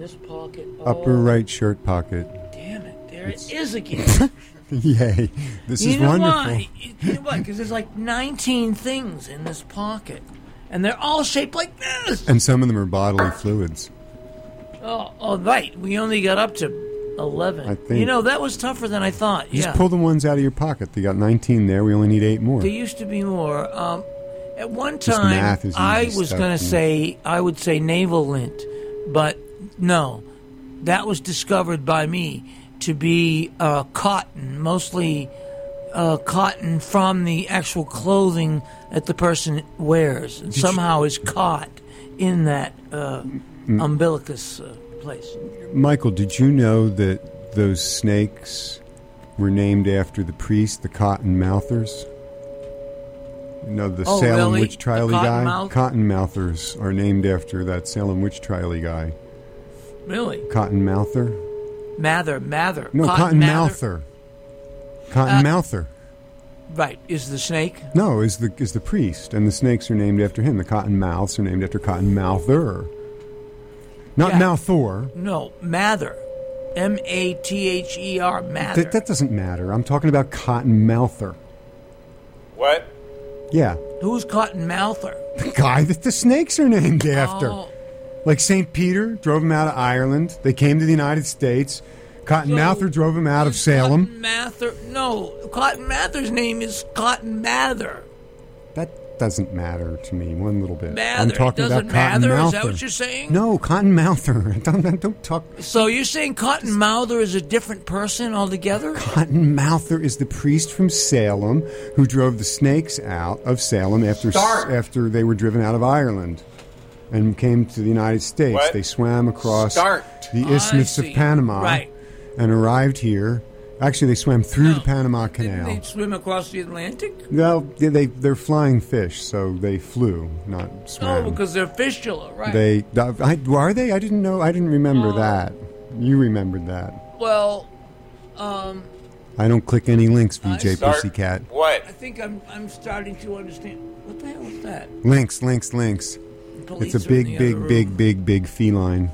this pocket. Upper right shirt pocket. Damn it! There it is again. Yay! This is wonderful. Why? You know why? Because there's like 19 things in this pocket, and they're all shaped like this. And some of them are bodily fluids. Oh, right. We only got up to 11. I think. That was tougher than I thought. Just pull the ones out of your pocket. You got 19 there. We only need 8 more. There used to be more. At one This time, math is I easy was stuff, going to say, I would say navel lint, but no. That was discovered by me to be cotton, mostly cotton from the actual clothing that the person wears, and somehow is caught in that umbilicus place. Michael, did you know that those snakes were named after the priest, the Cotton Mouthers? The Salem really? witch trial guy? Cottonmouth? Cottonmouthers are named after that Salem witch trial guy. Really? Cottonmouther? Mather. No, Cottonmouther. Cottonmouther. Right. Is the snake? No, is the priest, and the snakes are named after him. The Cottonmouths are named after Cottonmouther. Not Mouther. No, Mather. M-A-T-H-E-R. Mather. That doesn't matter. I'm talking about Cottonmouther. What? Yeah. Who's Cottonmouther? The guy that the snakes are named after. Oh. Like St. Peter drove him out of Ireland. They came to the United States. Cottonmouther drove him out of Salem. Cottonmather's name is Cotton Mather. That doesn't matter to me one little bit. Mather. I'm talking about Mather? Cottonmouther. Is that what you're saying? No, Cottonmouther. Don't talk. So you're saying Cottonmouther is a different person altogether? Cottonmouther is the priest from Salem who drove the snakes out of Salem after they were driven out of Ireland and came to the United States. What? They swam across the Isthmus of Panama and arrived here. Actually, they swam through the Panama Canal. Didn't they swim across the Atlantic? Well, they're flying fish, so they flew, not swam. Oh, because they're fistula, right? Are they? I didn't know. I didn't remember that. You remembered that. Well, I don't click any links, VJ Pussycat. What? I think I'm starting to understand. What the hell is that? Links. Police It's a are in the other room. big feline.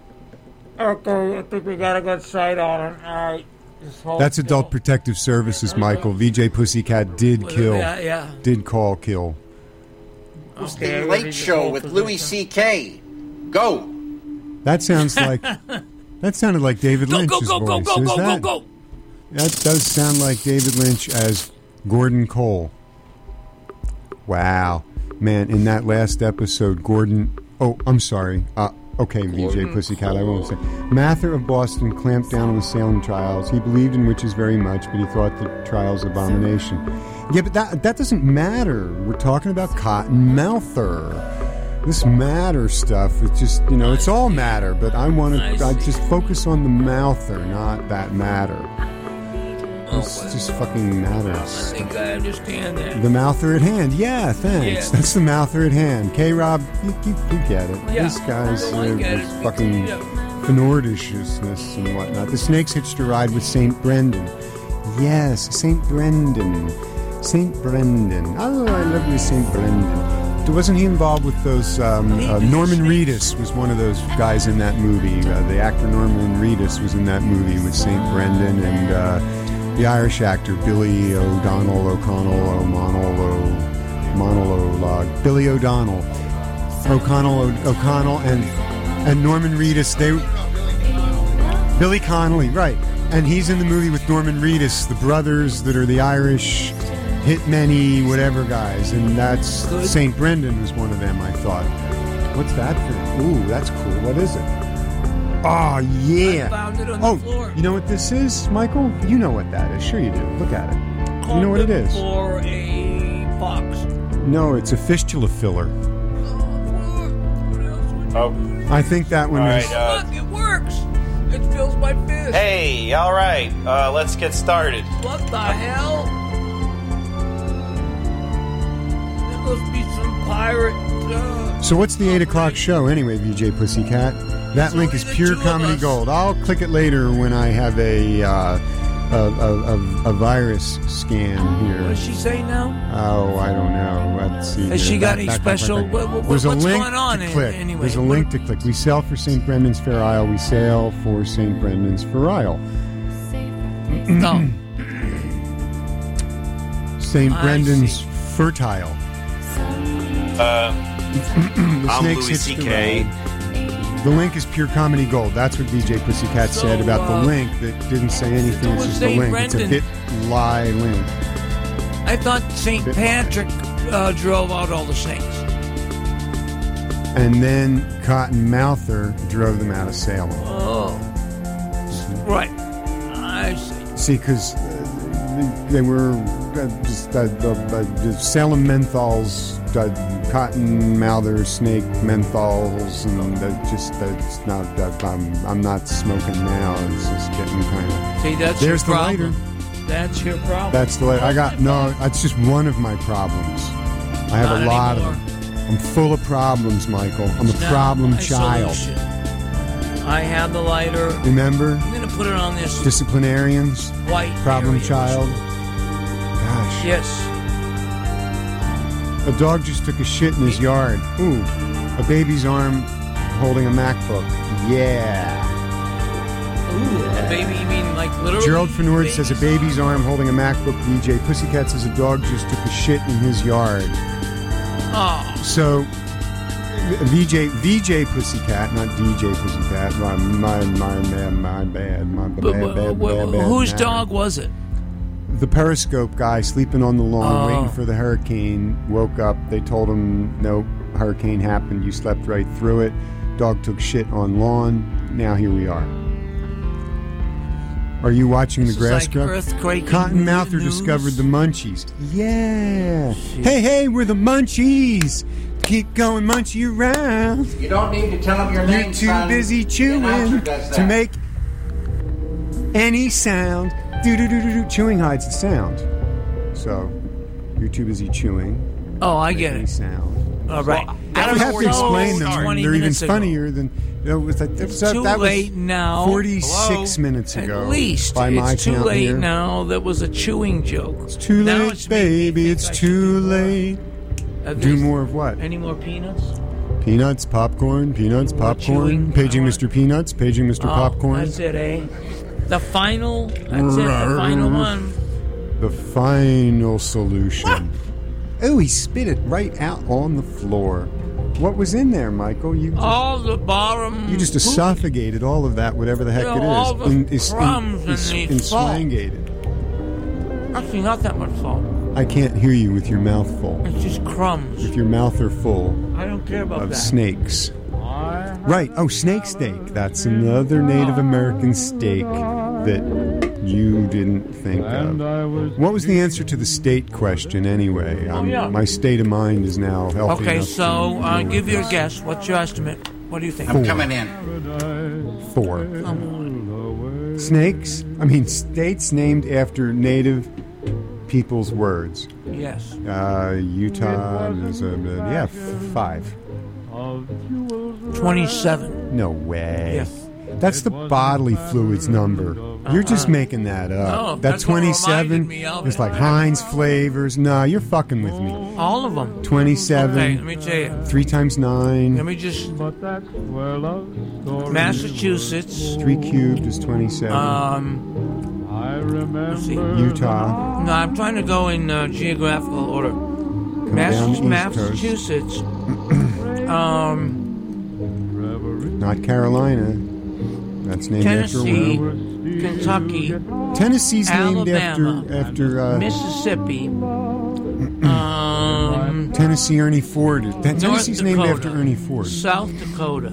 Okay, I think we got a good sight on it. All right. That's Adult Protective Services, Michael. VJ Pussycat did kill. Yeah. Did call kill. It was the Late Show with Louis C.K. Go. That sounds like... That sounded like David Lynch's voice. Go. That does sound like David Lynch as Gordon Cole. Wow. Man, in that last episode, Gordon... Oh, I'm sorry. Okay, VJ Pussycat, I won't say. Mather of Boston clamped down on the Salem trials. He believed in witches very much, but he thought the trials abomination. Yeah, but that doesn't matter. We're talking about Cottonmouther. This matter stuff, it's just, it's all matter, but I just focus on the mouther, not that matter. It's just fucking matters. I think I understand that. The mouther at hand. Yeah, thanks. Yeah. That's the mouther at hand. K-Rob, you get it. Yeah. This guy's I get it. fucking Fenordishness and whatnot. The snakes hitched a ride with St. Brendan. Yes, St. Brendan. St. Brendan. Oh, I love you, St. Brendan. Wasn't he involved with those... Norman Reedus was one of those guys in that movie. The actor Norman Reedus was in that movie with St. Brendan and... the Irish actor Billy O'Donnell, Billy O'Donnell, O'Connell, and Norman Reedus. Billy Connolly, right? And he's in the movie with Norman Reedus, the brothers that are the Irish hitmen-y whatever guys, and that's St. Brendan was one of them. I thought, what's that for? Ooh, that's cool. What is it? Oh, yeah. I found it on the floor. You know what this is, Michael? You know what that is. Sure you do. Look at it. You know what it is. For a fox. No, it's a fistula filler. Oh. I think that one is... Look, it works. It fills my fist. Hey, all right. Let's get started. What the hell? There must be some pirate... So what's the 8 o'clock show anyway, VJ Pussycat? That link is pure comedy gold. I'll click it later when I have a a virus scan What here. does she say now? Oh, I don't know. Let's see. Has here. she got Back, any back, special? back, back. What's There's a link going on to click. anyway? There's a link to click. We sail for St. Brendan's Fair Isle. We sail for St. Brendan's Fair Isle. No. St. I Brendan's see. Fertile. The I'm snakes Louis hits the C.K. road. The link is pure comedy gold. That's what DJ Pussycat So, said about the link that didn't say anything. It's was just a St. link. It's a Brendan. bit-lie link. I thought St. Patrick drove out all the snakes. And then Cotton Mouther drove them out of Salem. Oh. Right. I see. See, because they were just Salem menthols, cotton mouther, snake menthols, and that's not. I'm not smoking now. It's just getting kind of. See, that's There's your the problem. lighter. That's your problem. That's the lighter. I got no. That's just one of my problems. I have Not a lot anymore. of them. I'm full of problems, Michael. I'm a Now, problem my child. solution. I have the lighter. Remember, I'm going to put it on this disciplinarians, white problem area. child. Gosh. Yes. A dog just took a shit in his yard. Ooh, a baby's arm holding a MacBook. Yeah. Ooh, a baby, you mean like literally? Gerald Fenord baby? says a baby's arm holding a MacBook. DJ Pussycat says a dog just took a shit in his yard. Oh, So, VJ Pussycat, not DJ Pussycat. My bad. whose dog was it? The Periscope guy sleeping on the lawn, Oh. waiting for the hurricane, woke up. They told him, nope, hurricane happened. You slept right through it. Dog took shit on lawn. Now here we are. Are you watching This the is grass like grow? earthquake Cotton Mouther news. discovered the munchies. Yeah. Hey, we're the munchies. Keep going, munchie around. You don't need to tell them your You're name, too son. busy The chewing announcer does to that. make any sound. Do-do-do-do-do. Chewing hides the sound. So, you're too busy chewing. Oh, I to get make any it. sound. All right. Well, I don't have to explain them. 20 They're even minutes ago. funnier than. It's too late now. 46 minutes ago. At least by my it's too count late here. now. That was a chewing joke. It's too Now late, it's making me baby. think It's I should too do more. late. At Do least- more of what? Any more peanuts? Peanuts, popcorn, peanuts, More popcorn. chewing. Paging I want- Mr. Peanuts, paging Mr. Oh, Popcorn. That's it, eh? The final. That's it. The final one. The final solution. Oh, he spit it right out on the floor. What was in there, Michael? You just, All the bottom. you just esophageated all of that, whatever the heck Yeah, it is. all the crumbs in the Enslangated. Actually, not that much salt. I can't hear you with your mouth full. It's just crumbs. If your mouth are full I don't care about of that. snakes. Right. Oh, snake steak. That's another Native American steak that you didn't think of. What was the answer to the state question anyway? yeah. My state of mind is now healthy Okay, enough so to deal give with your this. guess. What's your estimate? What do you think? I'm coming in. 4. Snakes? I mean, states named after Native people's words. Yes. Utah is 5. 27. No way. Yes. That's the bodily fluids number. You're just making that up. No, that that's what 27 reminded me of is it. like Heinz flavors. No, you're fucking with me. All of them. 27. Okay, let me tell you. 3 times 9. Let me just. Massachusetts. 3 cubed is 27. Let's see. Utah. No, I'm trying to go in geographical order. Come down the East Massachusetts. Not Carolina. That's named Tennessee, after Kentucky, Tennessee's named Alabama, after Mississippi, Tennessee Ernie Ford. Tennessee's named Dakota, after Ernie Ford. South Dakota,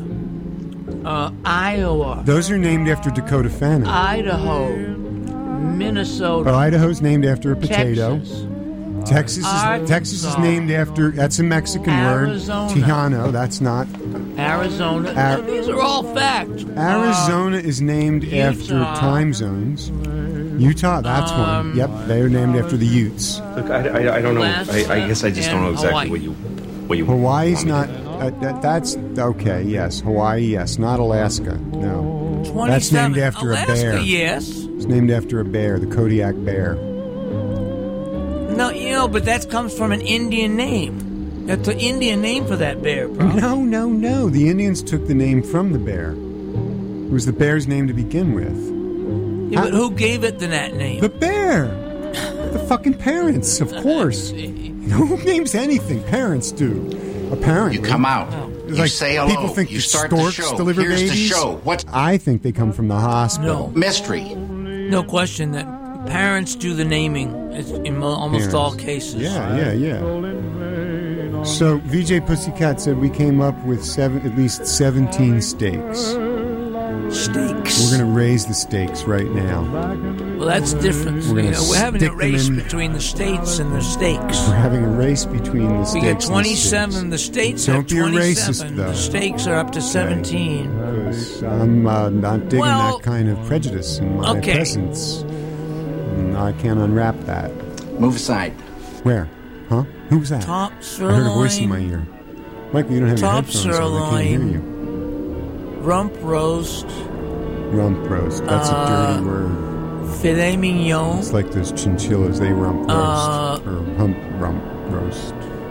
Iowa, Those are named after Dakota Fanning. Idaho, Minnesota, Idaho's named after a potato. Texas, Texas is Arkansas, named after, that's a Mexican Arizona. word. Tejano, that's not. Arizona. These are all facts. Arizona is named after Utah. time zones. Utah, that's one. Yep, they're named after the Utes. Look, I don't know. Alaska I guess I just don't know and exactly Hawaii. what you. Hawaii's want me not. That's okay. Yes, Hawaii. Yes, not Alaska. No, 27. that's named after Alaska, a bear. Yes. It's named after a bear, the Kodiak bear. No, but that comes from an Indian name. That's an Indian name for that bear, bro. No. The Indians took the name from the bear. It was the bear's name to begin with. Yeah, but who gave it that name? The bear. The fucking parents, of course. Who names anything? Parents do. Apparently. You come out. It's You say hello. People think You the start the storks show. deliver Here's babies. the show. What? I think they come from the hospital. Mystery. No question that parents do the naming in almost all cases. Yeah. So VJ Pussycat said we came up with at least 17 stakes. Steaks. We're going to raise the stakes right now. Well, that's different. We're having a stick them race in- between the states and the stakes. We're having a race between the We stakes. got and the 27. stakes. The states Don't have be a 27. racist, though. The stakes are up to 17. Because I'm not digging Well, that kind of prejudice in my okay. presence. And I can't unwrap that. Move aside. Where? Huh? Who was that? Top I heard a voice in my sirloin, ear. Michael, you don't have your Top headphones on. I can't hear sirloin. you. rump roast, Rump roast. That's a dirty word. filet mignon, It's like those chinchillas. They rump roast. Or rump roast.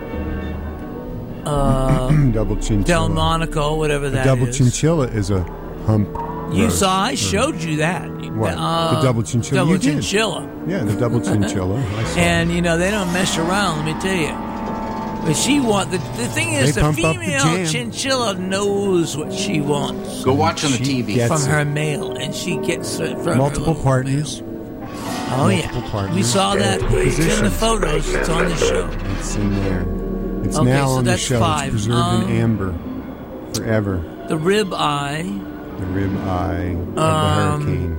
Double chinchilla. Delmonico, whatever that is. Double chinchilla is a hump You roast. saw, I showed you that. What? The double chinchilla? Double You did. chinchilla. Yeah, the double chinchilla. I saw. And, they don't mess around, let me tell you. But the thing is, They the pump up the female jam. chinchilla knows what she wants Go watch on the She TV. gets- from her male, and she gets it from multiple her little partners. male. Oh, yeah. multiple partners. We saw that. It's in the Positions. photos. It's on the show. It's in there. It's Okay, now so on the that's show. 5. It's preserved in amber forever. The rib eye. The rib eye of the hurricane.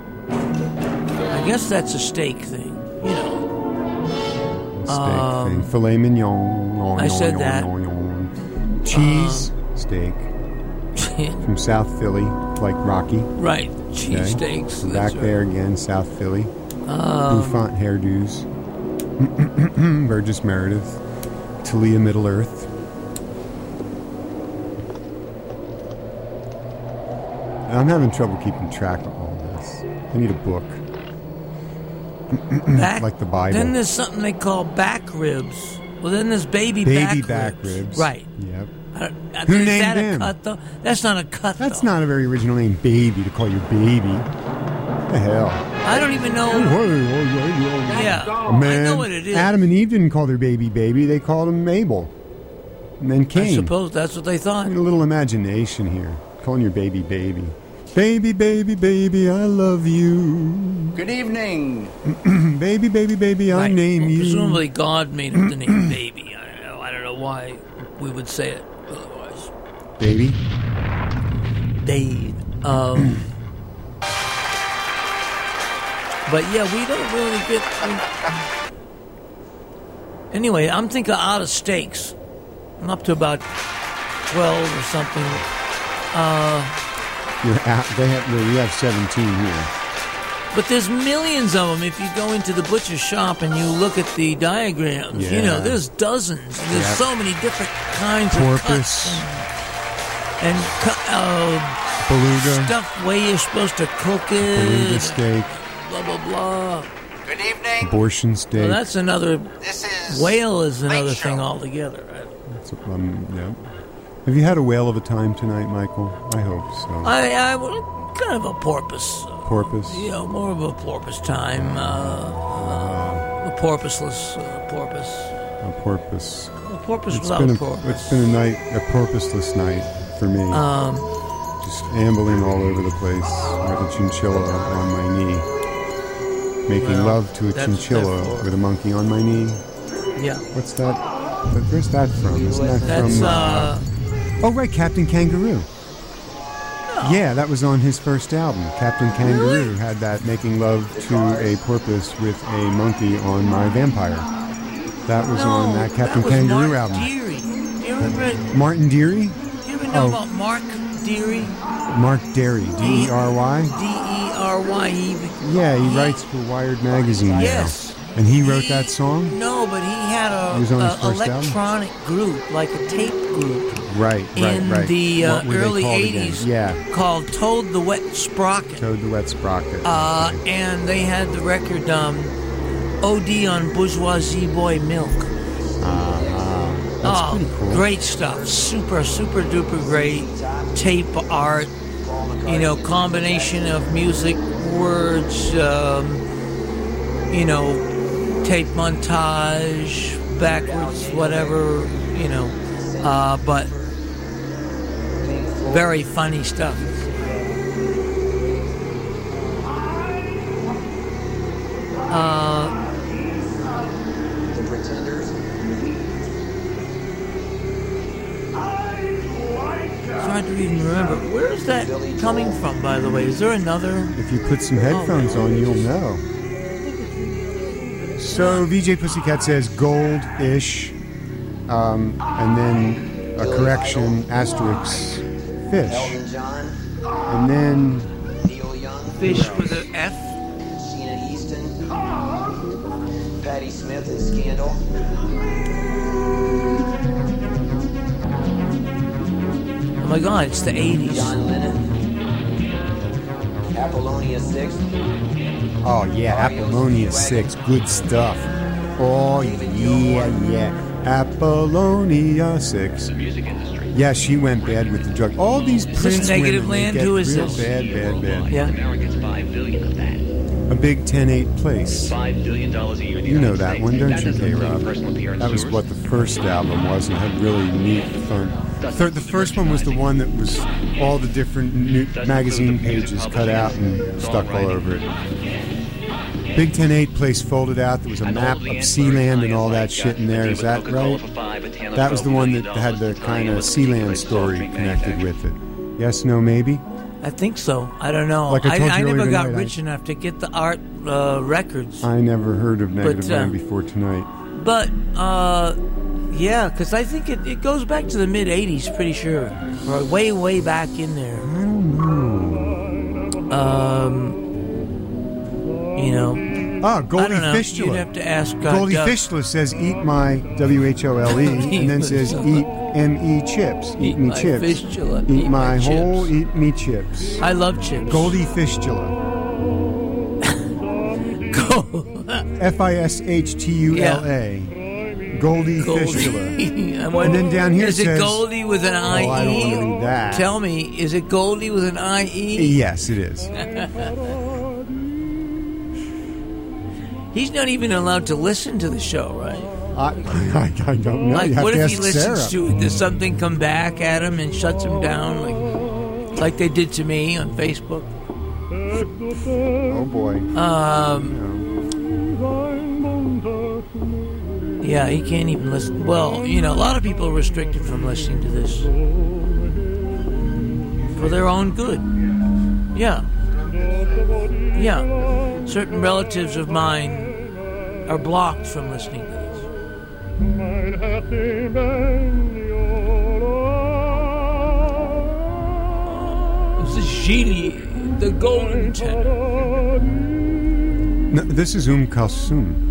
I guess that's a steak thing. The steak thing. Filet mignon. I said that. Cheese steak from South Philly, like Rocky. Right. Cheese Okay. steaks. Back That's right. there again, South Philly. Bouffant hairdos. Burgess Meredith. Talia Middle Earth. I'm having trouble keeping track of all this. I need a book. Back, Like the Bible. Then there's something they call back ribs. Well, then there's baby back ribs. Right. Yep. Who Who is named that them? a cut, though? That's not a cut, That's though. not a very original name, baby, to call your baby. The hell? I don't even know. Yeah. Man, I know what it is. Adam and Eve didn't call their baby baby. They called him Mabel. And then I Cain. suppose that's what they thought. A little imagination here. Calling your baby baby. Baby, baby, baby, I love you. Good evening. Baby, baby, baby, I Right. name Well, you. presumably God made up the name baby. I don't know why we would say it otherwise. Baby? Dave. But yeah, we don't really get. Anyway, I'm thinking out of steaks. I'm up to about 12 or something. We have 17 here. But there's millions of them. If you go into the butcher shop and you look at the diagrams, Yeah. there's dozens. There's Yep. so many different kinds of Porpoise. cuts and Beluga. stuff way you're supposed to cook Beluga it. steak. Blah blah blah. Good evening. Abortion steak. Well, that's another. This is Whale is Late another Show. thing altogether. Right? Yeah. Have you had a whale of a time tonight, Michael? I hope so. I kind of a porpoise. Porpoise. More of a porpoise time. A porpoiseless porpoise. A porpoise. A porpoise It's without been a a porpoise. porpoiseless night for me. Just ambling all over the place with a chinchilla on my knee. Making love to a that's chinchilla therefore- with a monkey on my knee. Yeah. What's that? Where's that from? Isn't that That's from... oh, right, Captain Kangaroo. Yeah, that was on his first album. Captain Kangaroo had that making love to a porpoise with a monkey on My Vampire. That was on that Captain was Kangaroo Mark album. Deary. Do you remember? Martin Deary? Do you ever know Oh. about Mark Deary? Mark Derry. D-E-R-Y? D-E-R-Y. Yeah, he writes for Wired Magazine now. Yes, And he wrote that song? No, but he had He was on his first electronic group, like a tape group. Right. In the What were they early called 80s, again? Yeah. called Toad the Wet Sprocket. Toad the Wet Sprocket. And they had the record OD on Bourgeoisie Boy Milk. That's pretty cool. Great stuff. Super, super duper great. Tape art, combination of music, words, tape montage, backwards, whatever, but very funny stuff. The Pretenders. It's hard to even remember. Where is that coming from, by the way? Is there another? If you put some headphones on, you'll know. So VJ Pussycat says gold-ish, and then a correction, asterisk, fish. Elton John. And then Neil Young. Fish with an F? Sheena Easton. Patti Smith and Scandal. Oh my God, it's the 80s. John Lennon. Apollonia 6. oh yeah, Apollonia 6, good stuff. Oh yeah, Apollonia 6. The music industry. Yeah, she went bad with the drug. All these this Prince Negative women, they Land? get Who is real this? Bad. Yeah. America gets $5 billion of that. A big 10-8 place. $5 billion a year. in the You know United that States. one, don't That you, doesn't include K-Rob? personal appearance That was tours. what the first album was, and had really neat, fun. The first one was the one that was all the different magazine pages cut out and stuck all over it. Big 10-8 place folded out. There was a map of Sealand and all that shit in there. Is that right? That was the one that had the kind of Sealand story connected with it. Yes, no, maybe? I think so. I don't know. Like I told you I never earlier got tonight, rich enough to get the art records. I never heard of Negative But, Land before tonight. But, yeah, because I think it goes back to the mid-'80s, pretty sure. Or way, way back in there. I don't know. I Goldie don't know. Fistula. You'd have to ask Goldie Doug. Fistula says, eat my WHOLE, and then says, eat M-E chips. Eat me my chips. fistula. Eat my chips. whole, eat me chips. I love chips. Goldie Fistula. F-I-S-H-T-U-L-A. Goldie Fistula. And then down here is it says- Goldie with an I-E? I don't want to read that. Tell me, is it Goldie with an I-E? Yes, it is. He's not even allowed to listen to the show, right? I don't know. Like, You have what to if he ask listens Sarah. to it? Does something come back at him and shuts him down, like they did to me on Facebook? Oh boy. Yeah, he can't even listen. Well, a lot of people are restricted from listening to this for their own good. Yeah. Yeah. Certain relatives of mine are blocked from listening to this. This is Gili, the golden tenor. No, this is Kulthum.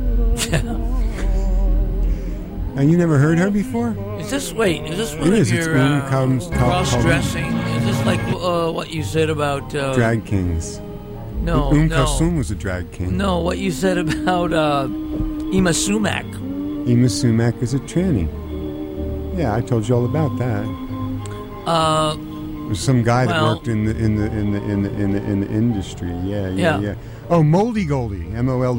And you never heard her before? Is this one It is. of It's your cross-dressing? Is this like what you said about... Drag kings. No, Kulthum was a drag king. No, what you said about Ima Sumac. Ima Sumac is a tranny. Yeah, I told you all about that. There's some guy that worked in the industry. Yeah. Oh, Moldy Goldie,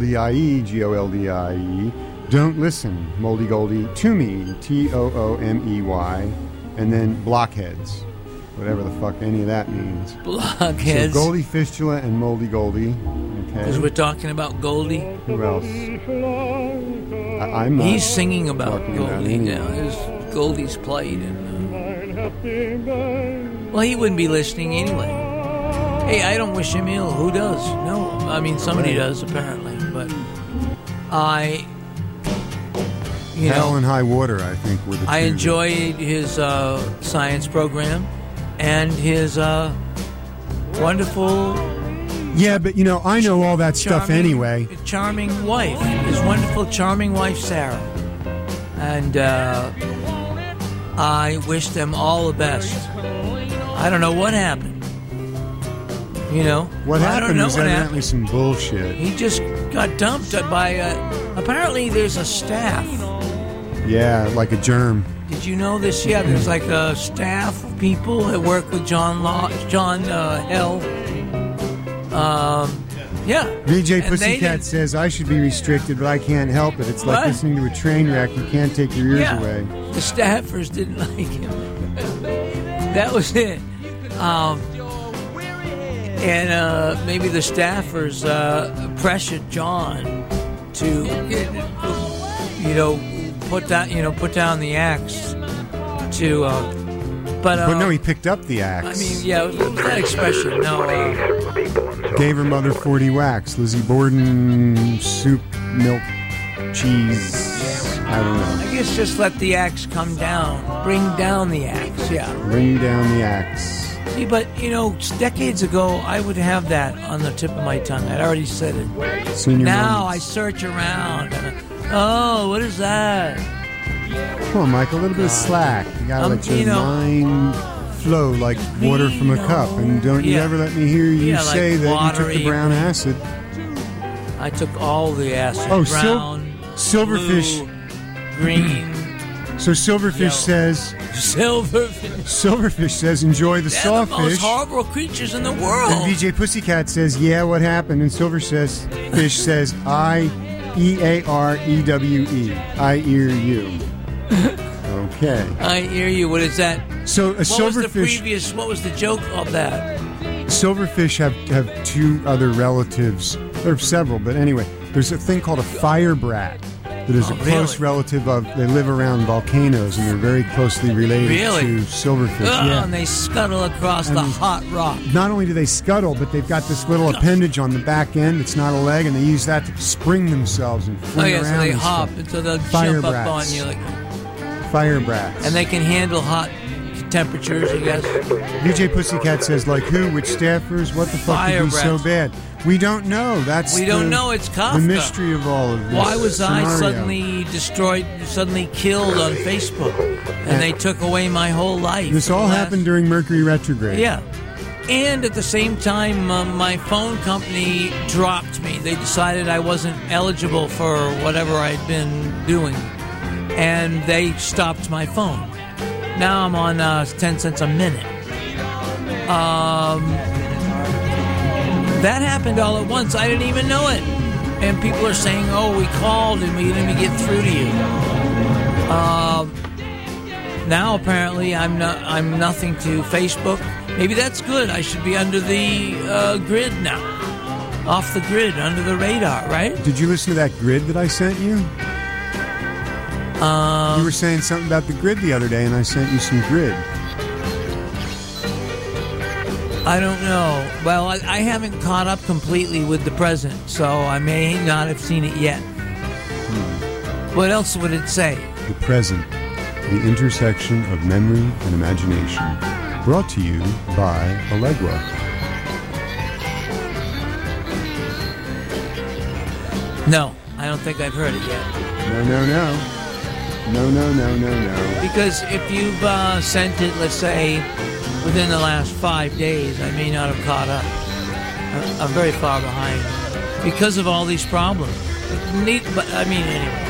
MOLDIE, Don't listen, Moldy Goldie, to me, TOOMEY, and then Blockheads, whatever the fuck any of that means. Blockheads. So Goldie Fistula and Moldy Goldie. Okay. Because we're talking about Goldie. Who else? I'm not. He's singing about talking about Goldie anyone. now. Goldie's played. Well, he wouldn't be listening anyway. Hey, I don't wish him ill. Who does? No. I mean, somebody does, apparently. But Hell and High Water, I think, were the two. I enjoyed his science program and his wonderful Yeah, but I know all that stuff anyway. Charming wife, his wonderful, charming wife, Sarah. And I wish them all the best. I don't know what happened. What I don't happened know was what evidently happened. some bullshit. He just got dumped by. Apparently, there's a staff. Yeah, like a germ. Did you know this? Yeah, there's like a staff of people that work with John Hell. Yeah. VJ And Pussycat says, I should be restricted, but I can't help it. It's like What? listening to a train wreck. You can't take your ears Yeah. away. The staffers didn't like him. That was it. And maybe the staffers pressured John to, put down the axe. But no, he picked up the axe. I mean, yeah, what was that expression? No, Gave her mother 40 whacks. Lizzie Borden, soup, milk, cheese. I don't know. I guess just let the axe come down. Bring down the axe, yeah. Bring down the axe. See, but, decades ago, I would have that on the tip of my tongue. I'd already said it. Senior Now moments. I search around. And, what is that? Come on, Mike, a little bit of slack. You gotta let your mind flow like water from a cup. And don't you Yeah. ever let me hear you Yeah, say like that you watery. took the brown acid. I took all the acid. Oh, brown, Silverfish. blue, green, So Silverfish Yellow. says, silverfish. enjoy the They're the most sawfish. horrible creatures in the world. And VJ Pussycat says, yeah, what happened? And Silverfish says, I-E-A-R-E-W-E. I ear you. Okay. I hear you. What is that? So a What was the silverfish. what was the joke of that? Silverfish have two other relatives. There are several, but anyway, there's a thing called a firebrat that is Oh, a close really? relative of. They live around volcanoes and they're very closely related Really? to silverfish. Yeah. And they scuttle across the hot rock. Not only do they scuttle, but they've got this little appendage on the back end. It's not a leg, and they use that to spring themselves and Oh, fling yeah, around. so they and hop, stuff. and so they'll Fire jump up brats. on you. Fire brats. And they can handle hot temperatures, I guess. VJ Pussycat says, like who? Which staffers? What the fuck Fire could be so brats. bad? We don't know. We don't know. It's Kafka. The mystery of all of this. Why was I scenario. suddenly killed on Facebook? And they took away my whole life. This all happened during Mercury retrograde. Yeah. And at the same time, my phone company dropped me. They decided I wasn't eligible for whatever I'd been doing. And they stopped my phone. Now I'm on 10 cents a minute. That happened all at once. I didn't even know it. And people are saying, oh, we called and we didn't even get through to you. Now apparently I'm nothing to Facebook. Maybe that's good. I should be under the grid now. Off the grid, under the radar, right? Did you listen to that grid that I sent you? You were saying something about the grid the other day, and I sent you some grid. I don't know. Well, I haven't caught up completely with the present, so I may not have seen it yet. What else would it say? The present, the intersection of memory and imagination. Brought to you by Allegro. No, I don't think I've heard it yet. No. Because if you've sent it, let's say, within the last 5 days, I may not have caught up. I'm very far behind because of all these problems. But I mean, anyway.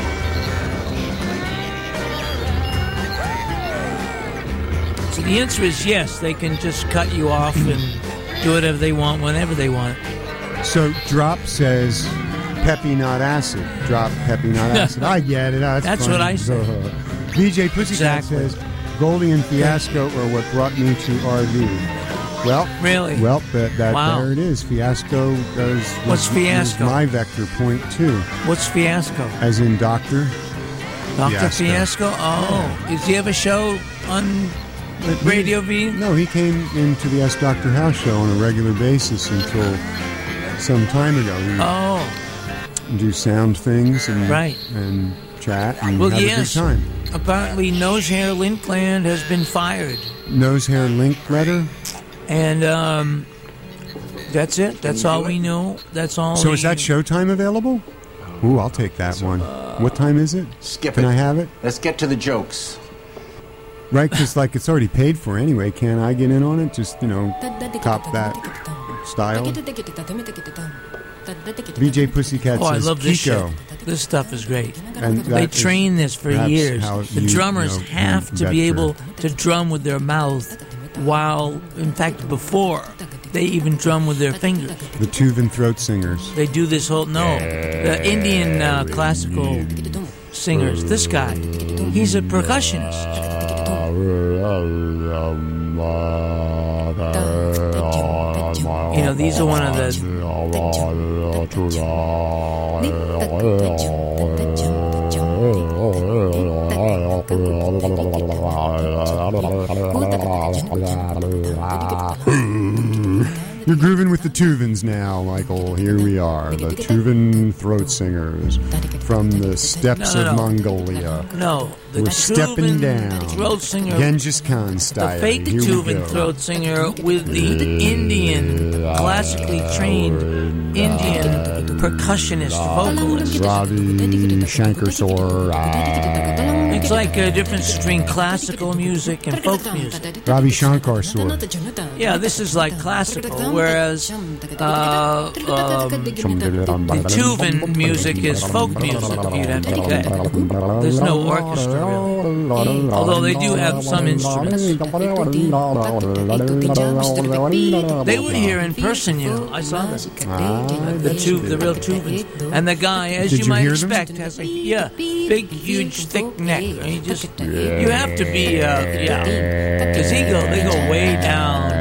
So the answer is yes, they can just cut you off and do whatever they want, whenever they want. So Drop says, Peppy not acid. Drop Peppy not acid. I get it. That's funny. what I said. VJ Pussycat Exactly. says, Goldie and Fiasco are what brought me to RV. Well, Really? Well, that Wow. there it is. Fiasco does. What's Fiasco? My vector point too, What's Fiasco? as in Doctor. Dr. Fiasco. Fiasco? Oh, does he have a show on Radio V? No, he came into the Ask Dr. House show on a regular basis until some time ago. He Oh, would do sound things and Right. and chat and well, have yes. a good time. Apparently, Nose Hair Linkland has been fired. Nose hair link letter. And That's it. That's all we know. That's all. So is that Showtime available? Ooh, I'll take that one. What time is it? Skip Can it. I have it? Let's get to the jokes. Right, because like it's already paid for anyway. Can I get in on it? Just cop that style. VJ Pussycat Oh, I says love this Kiko. shit. This stuff is great. And They that is train this for perhaps years. how The you, drummers you know, have to vet be for- able to drum with their mouth while, in fact, before they even drum with their fingers. The Tuvan throat singers. They do this whole the Indian classical singers. This guy, he's a percussionist. You know, these are one of the. You're grooving with the Tuvans now, Michael. Here we are, the Tuvan throat singers from the steppes No. of Mongolia. No, the We're stepping Tuvan down. throat singer. Genghis Khan The style. fake Here we Tuvan go. throat singer with the Indian, classically trained Indian percussionist vocalist. Ravi Shankar Sor. It's like a difference between classical music and folk music. Ravi Shankar Sor. Yeah, this is like classical, whereas the Tuvan music is folk music, you'd have to say. There's no orchestra, really. Although they do have some instruments. They were here in person, you know. I saw them. The real Tuvans. And the guy, as Did you you might hear them? expect, has a big, huge, thick neck. You have to be, because they go way down.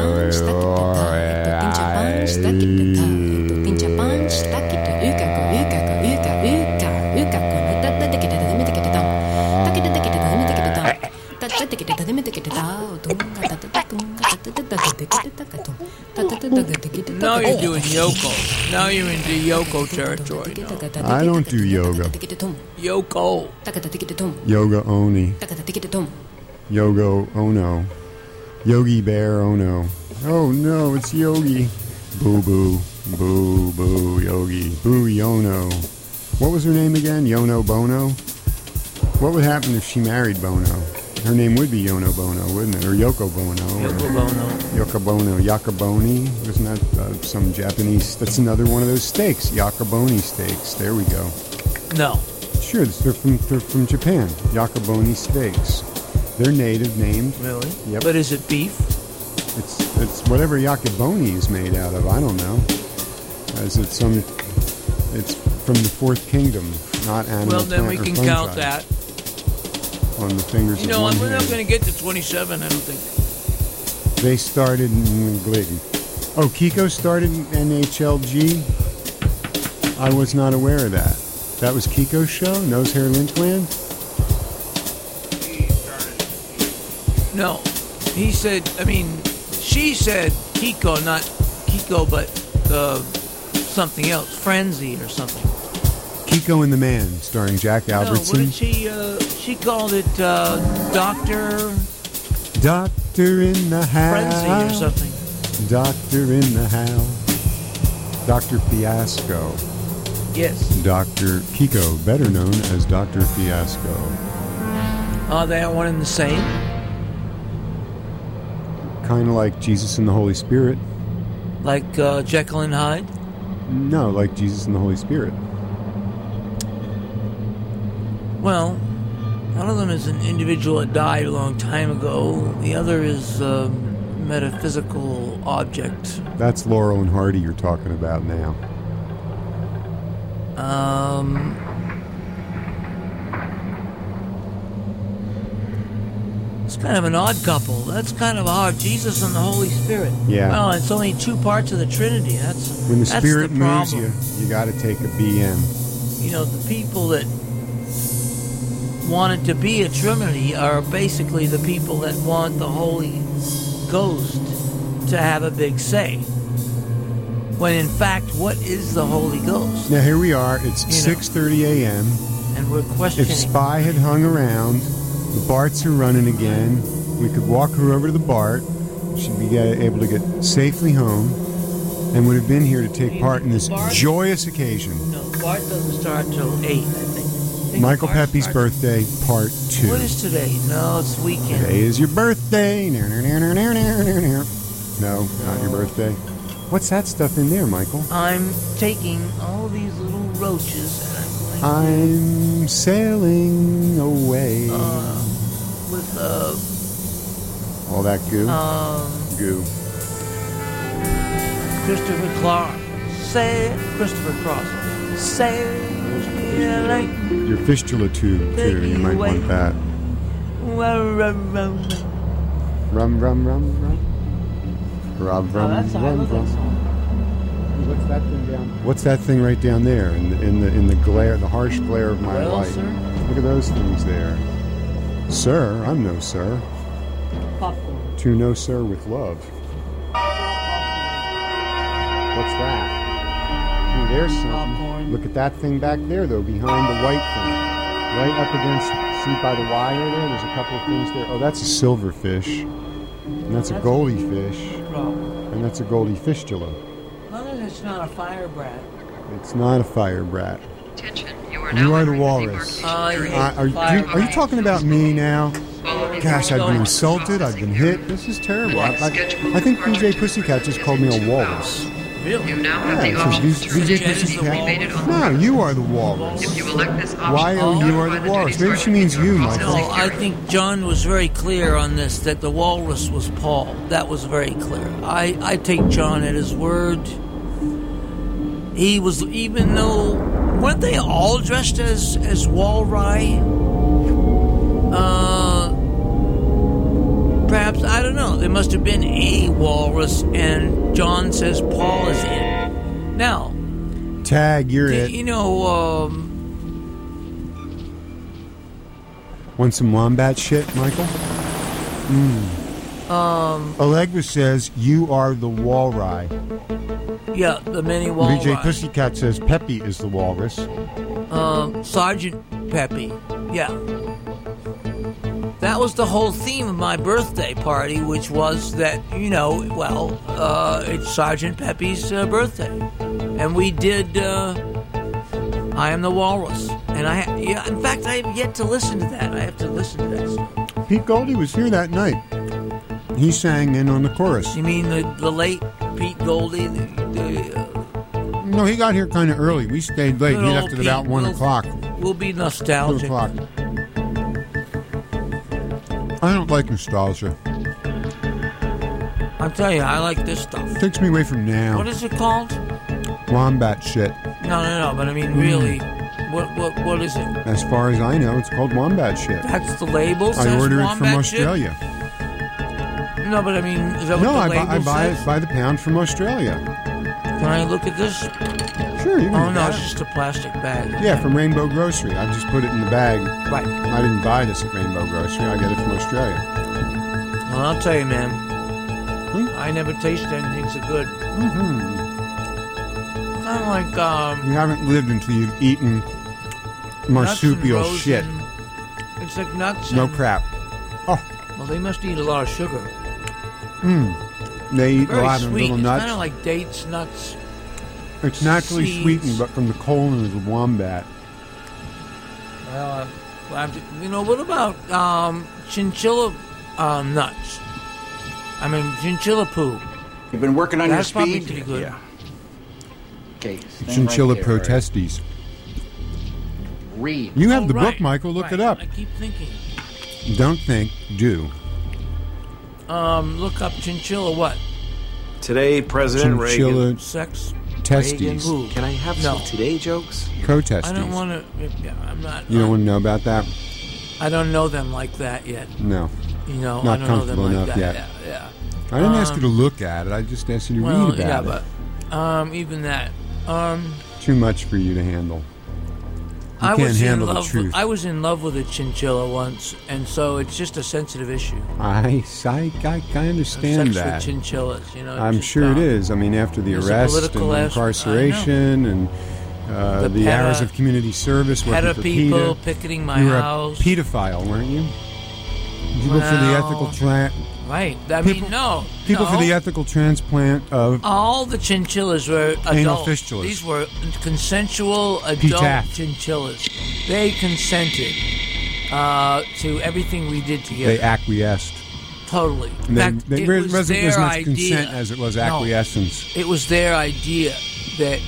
Now you're doing Yoko. Now you're into Yoko territory. No. I don't do yoga. Yoko. Yoga Oni. Yogo Ono. Yogi Bear Ono. Oh no, it's Yogi. Boo boo. Boo boo Yogi. Boo Yono. What was her name again? Yono Bono? What would happen if she married Bono? Her name would be Yono Bono, wouldn't it? Or Yoko Bono. Yoko Bono. Yoko Bono. Yakaboni. Isn't that some Japanese? That's another one of those steaks. Yakaboni steaks. There we go. No. Sure, they're from Japan. Yakaboni steaks. They're native named. Really? Yep. But is it beef? It's whatever yakaboni is made out of. I don't know. It's from the Fourth Kingdom, not animal. Well, then we plant, or can count fungi. that. On the fingers You of know, one we're not hand. going to get to 27, I don't think. They started in Glidden. Oh, Kiko started in NHLG? I was not aware of that. That was Kiko's show? Nose Hair Lynchland? No. He said, she said Kiko, not Kiko, but something else. Frenzy or something. Kiko and the Man, starring Jack No, what Albertson. did she called it Dr. Doctor in the house. Frenzy or something. Doctor in the house. Dr. Fiasco. Yes. Dr. Kiko, better known as Dr. Fiasco. Oh, they are one and the same? Kind of like Jesus and the Holy Spirit. Like Jekyll and Hyde? No, like Jesus and the Holy Spirit. Well, one of them is an individual that died a long time ago. The other is a metaphysical object. That's Laurel and Hardy you're talking about now. It's kind of an odd couple. That's kind of odd. Jesus and the Holy Spirit. Yeah. Well, it's only two parts of the Trinity. That's When the that's Spirit the moves problem. you got to take a BM. You know, the people that want it to be a Trinity are basically the people that want the Holy Ghost to have a big say. When in fact, what is the Holy Ghost? Now here we are. It's 6:30 a.m. And we're questioning. If Spy had hung around, the Barts are running again. We could walk her over to the Bart. She'd be able to get safely home. and would have been here to take part in this joyous occasion. No, Bart doesn't start till 8, I think. Michael Bart Pepe's starts- birthday, part 2. What is today? No, it's weekend. Today is your birthday. No, not your birthday. What's that stuff in there, Michael? I'm taking all these little roaches and I'm going I'm sailing away. with All that goo. Goo. Christopher Clark. Christopher Cross. Sailing. Your fistula tube, too. You might want that. Rum, rum, rum, rum. Rum, rum, I love that rum. song. What's that thing down? What's that thing right down there in the glare, the harsh glare of my Well, light? sir? Look at those things there. Sir, I'm no sir. Popcorn. To no sir with love. What's that? Ooh, there's something. Popcorn. Look at that thing back there, though, behind the white thing. Right up against, see by the wire there, there's a couple of things there. Oh, that's a silverfish. And that's a goldie fish. And that's a goldie fistula. As long as it's not a fire brat. It's not a fire brat. Attention, you You are the walrus. Are you talking about me now? Gosh, I've been insulted. I've been hit. This is terrible. I think VJ Pussycat just called me a walrus. Really? You now have Yeah, the it says option VJ to change the Pussycat. made on No, you are the walrus. If you elect this option, Why are you are the walrus? Maybe she means you, Michael. No, I think John was very clear on this, that the walrus was Paul. That was very clear. I take John at his word. He was, even though, weren't they all dressed as Walry? Perhaps, I don't know. There must have been a walrus, and John says Paul is in. Now, Tag, you're it. you know, Want some wombat shit, Michael? Allegra says you are the walry. yeah, the mini walrus. VJ Pussycat says Peppy is the walrus. Sergeant Peppy. Yeah. That was the whole theme of my birthday party, which was that, it's Sergeant Peppy's birthday. And we did I Am the Walrus. And in fact, I have yet to listen to that. I have to listen to that song. Pete Goldie was here that night. He sang in on the chorus. You mean the late Pete Goldie? No, he got here kind of early. We stayed late. Good He old left at about Pete. 1 o'clock. We'll be 2 nostalgic. o'clock. I don't like nostalgia. I'll tell you, I like this stuff. It takes me away from now. What is it called? Wombat shit. No, but I mean, really, what is it? As far as I know, it's called wombat shit. That's the label. I Says order it from wombat shit? Australia. No, but I mean, is that what No, the I label buy says? it by the pound from Australia. Can I look at this? Sure, you can Oh do no, that. it's just a plastic bag. Yeah, from Rainbow Grocery. I just put it in the bag. Right. I didn't buy this at Rainbow Grocery. I get it from Australia. Well, I'll tell you, man. I never tasted anything so good. Kind of like You haven't lived until you've eaten nuts and marsupial rose shit. and- it's like nuts. No and- crap. Oh, Well, they must eat a lot of sugar. they eat Very a lot of sweet. little It's nuts. kind of like dates, nuts. It's naturally seeds. sweetened, but from the colon of the wombat. Well, what about chinchilla nuts? I mean, chinchilla poo. You've been working on That's your probably speed? pretty good. Yeah. Okay. stand Chinchilla right there, protestes. Read. You have Oh, the right, book, Michael. Look right. it up. I keep thinking. Don't think, do. Look up chinchilla what? Today, President Chinchilla Reagan. Sex? testes. Poo. Can I have No. some Today jokes? Protestes. I don't want to. Yeah, I'm not. You don't want to know about that? I don't know them like that yet. No. You know, Not I don't know them comfortable like enough that. yet. Yeah. I didn't ask you to look at it. I just asked you to Well, read about yeah, it. but even that. Too much for you to handle. You I can't was in handle the love. truth. I was in love with a chinchilla once, and so it's just a sensitive issue. I understand Sex that. with chinchillas, you know. I'm just, sure it is. I mean, after the there's a arrest and political the aspect. incarceration and the PETA, hours of community service working PETA for people PETA. picketing my You were house. a pedophile, weren't you? Did you look for the ethical Right. I People- mean, no. People no. for the ethical transplant of All the chinchillas were Anal adult. fistulas. These were consensual Pete adult Taft. chinchillas. They consented to everything we did together. they acquiesced. Totally. In They, fact, they, it there was wasn't their as much idea. consent as it was No. acquiescence. It was their idea that